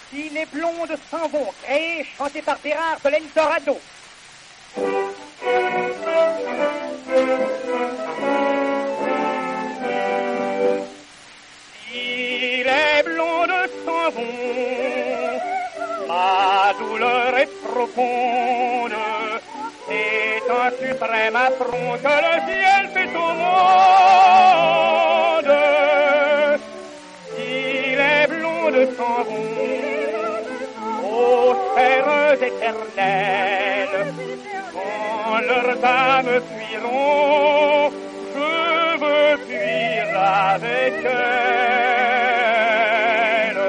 Si les blondes s'en vont, créées, chantées par Bérard de l'Eldorado. Si les blondes s'en vont, ma douleur est profonde. C'est un suprême affront que le ciel fait au monde. Si les blondes s'en vont, aux sphères éternelles, quand leurs âmes fuiront, je veux fuir avec elles.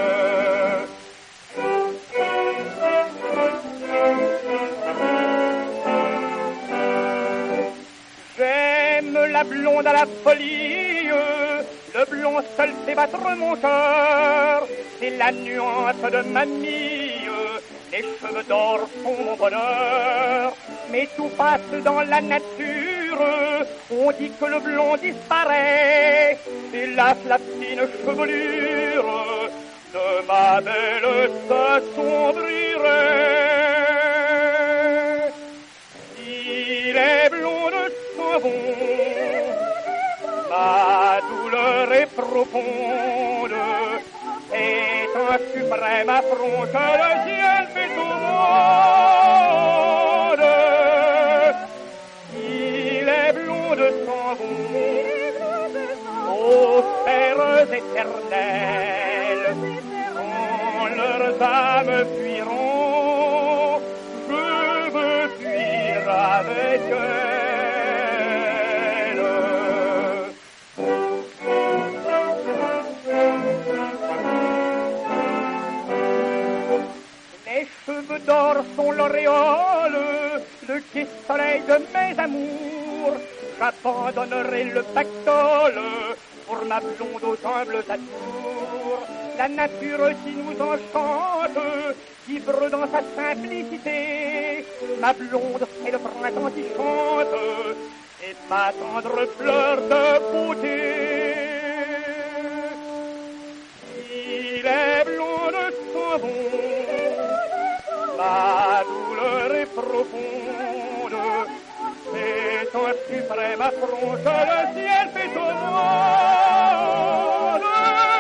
J'aime la blonde à la folie, le blond seul fait battre mon cœur. C'est la nuance de mamie, les cheveux d'or sont mon bonheur. Mais tout passe dans la nature, on dit que le blond disparaît. Hélas, la fine chevelure de ma belle s'assombrirait. Si les blondes s'en vont, ma douleur est profonde. C'est un suprême affront que le ciel fait au monde. Si les blondes s'en vont aux sphères éternelles, quand leurs âmes fuiront, je veux fuir avec elles. Les cheveux d'or sont l'auréole, le gai soleil de mes amours. J'abandonnerai le pactole pour ma blonde aux humbles atours. La nature qui nous enchante vibre dans sa simplicité. Ma blonde, c'est le printemps qui chante et ma tendre fleur de beauté. Si les blondes s'en vont, ma douleur est profonde. C'est un suprême affront que le ciel fait au monde.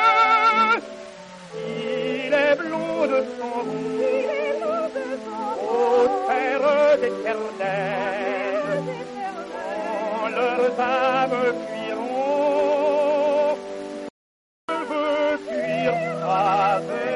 Si les blondes s'en vont aux sphères éternelles, quand leurs âmes fuiront, je veux fuir avec